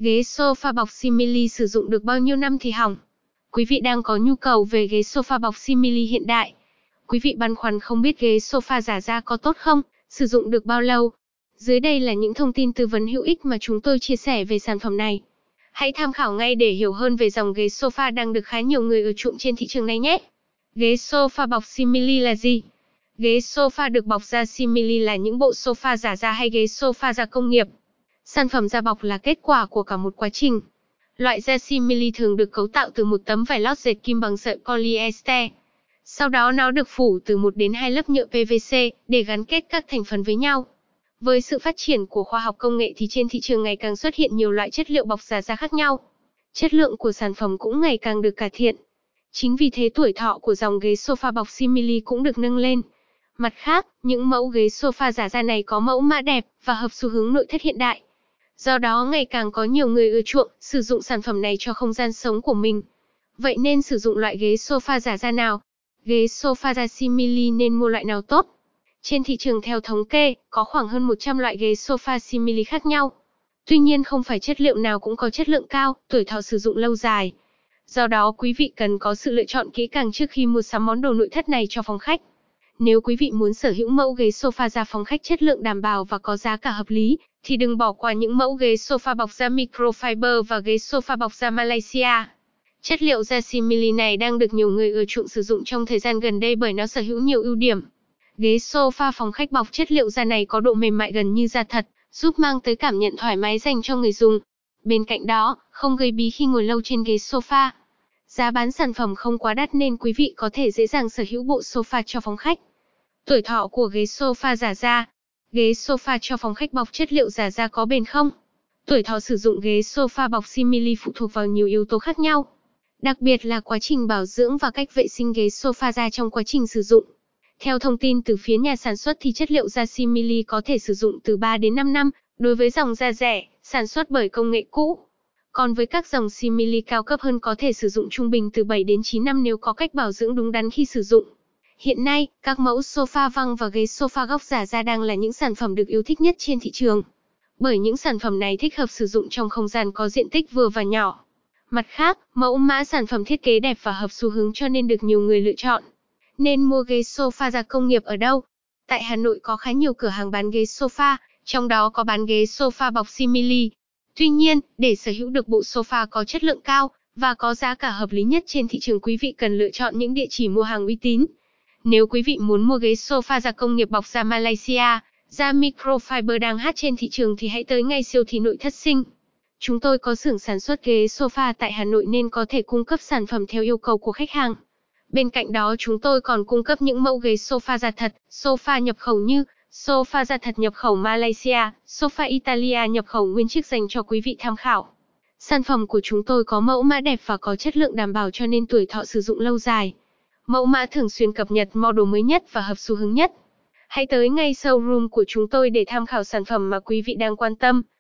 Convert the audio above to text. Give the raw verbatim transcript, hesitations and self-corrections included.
Ghế sofa bọc Simili sử dụng được bao nhiêu năm thì hỏng? Quý vị đang có nhu cầu về ghế sofa bọc Simili hiện đại. Quý vị băn khoăn không biết ghế sofa giả da có tốt không, sử dụng được bao lâu. Dưới đây là những thông tin tư vấn hữu ích mà chúng tôi chia sẻ về sản phẩm này. Hãy tham khảo ngay để hiểu hơn về dòng ghế sofa đang được khá nhiều người ưa chuộng trên thị trường này nhé. Ghế sofa bọc Simili là gì? Ghế sofa được bọc da Simili là những bộ sofa giả da hay ghế sofa da công nghiệp. Sản phẩm da bọc là kết quả của cả một quá trình. Loại da Simili thường được cấu tạo từ một tấm vải lót dệt kim bằng sợi polyester. Sau đó nó được phủ từ một đến hai lớp nhựa pê vê xê để gắn kết các thành phần với nhau. Với sự phát triển của khoa học công nghệ thì trên thị trường ngày càng xuất hiện nhiều loại chất liệu bọc giả da khác nhau. Chất lượng của sản phẩm cũng ngày càng được cải thiện. Chính vì thế tuổi thọ của dòng ghế sofa bọc Simili cũng được nâng lên. Mặt khác, những mẫu ghế sofa giả da này có mẫu mã đẹp và hợp xu hướng nội thất hiện đại. Do đó ngày càng có nhiều người ưa chuộng, sử dụng sản phẩm này cho không gian sống của mình. Vậy nên sử dụng loại ghế sofa giả da nào? Ghế sofa da Simili nên mua loại nào tốt? Trên thị trường theo thống kê, có khoảng hơn một trăm loại ghế sofa Simili khác nhau. Tuy nhiên không phải chất liệu nào cũng có chất lượng cao, tuổi thọ sử dụng lâu dài. Do đó quý vị cần có sự lựa chọn kỹ càng trước khi mua sắm món đồ nội thất này cho phòng khách. Nếu quý vị muốn sở hữu mẫu ghế sofa da phòng khách chất lượng đảm bảo và có giá cả hợp lý, thì đừng bỏ qua những mẫu ghế sofa bọc da microfiber và ghế sofa bọc da Malaysia. Chất liệu da Simili này đang được nhiều người ưa chuộng sử dụng trong thời gian gần đây bởi nó sở hữu nhiều ưu điểm. Ghế sofa phòng khách bọc chất liệu da này có độ mềm mại gần như da thật, giúp mang tới cảm nhận thoải mái dành cho người dùng. Bên cạnh đó, không gây bí khi ngồi lâu trên ghế sofa. Giá bán sản phẩm không quá đắt nên quý vị có thể dễ dàng sở hữu bộ sofa cho phòng khách. Tuổi thọ của ghế sofa giả da. Ghế sofa cho phòng khách bọc chất liệu giả da có bền không? Tuổi thọ sử dụng ghế sofa bọc Simili phụ thuộc vào nhiều yếu tố khác nhau. Đặc biệt là quá trình bảo dưỡng và cách vệ sinh ghế sofa da trong quá trình sử dụng. Theo thông tin từ phía nhà sản xuất thì chất liệu da Simili có thể sử dụng từ ba đến năm năm, đối với dòng da rẻ, sản xuất bởi công nghệ cũ. Còn với các dòng Simili cao cấp hơn có thể sử dụng trung bình từ bảy đến chín năm nếu có cách bảo dưỡng đúng đắn khi sử dụng. Hiện nay, các mẫu sofa văng và ghế sofa góc giả da đang là những sản phẩm được yêu thích nhất trên thị trường. Bởi những sản phẩm này thích hợp sử dụng trong không gian có diện tích vừa và nhỏ. Mặt khác, mẫu mã sản phẩm thiết kế đẹp và hợp xu hướng cho nên được nhiều người lựa chọn. Nên mua ghế sofa da công nghiệp ở đâu? Tại Hà Nội có khá nhiều cửa hàng bán ghế sofa, trong đó có bán ghế sofa bọc Simili. Tuy nhiên, để sở hữu được bộ sofa có chất lượng cao và có giá cả hợp lý nhất trên thị trường, quý vị cần lựa chọn những địa chỉ mua hàng uy tín. Nếu quý vị muốn mua ghế sofa da công nghiệp bọc da Malaysia, da microfiber đang hot trên thị trường thì hãy tới ngay siêu thị nội thất Sinh. Chúng tôi có xưởng sản xuất ghế sofa tại Hà Nội nên có thể cung cấp sản phẩm theo yêu cầu của khách hàng. Bên cạnh đó chúng tôi còn cung cấp những mẫu ghế sofa da thật, sofa nhập khẩu như sofa da thật nhập khẩu Malaysia, sofa Italia nhập khẩu nguyên chiếc dành cho quý vị tham khảo. Sản phẩm của chúng tôi có mẫu mã đẹp và có chất lượng đảm bảo cho nên tuổi thọ sử dụng lâu dài. Mẫu mã thường xuyên cập nhật model mới nhất và hợp xu hướng nhất. Hãy tới ngay showroom của chúng tôi để tham khảo sản phẩm mà quý vị đang quan tâm.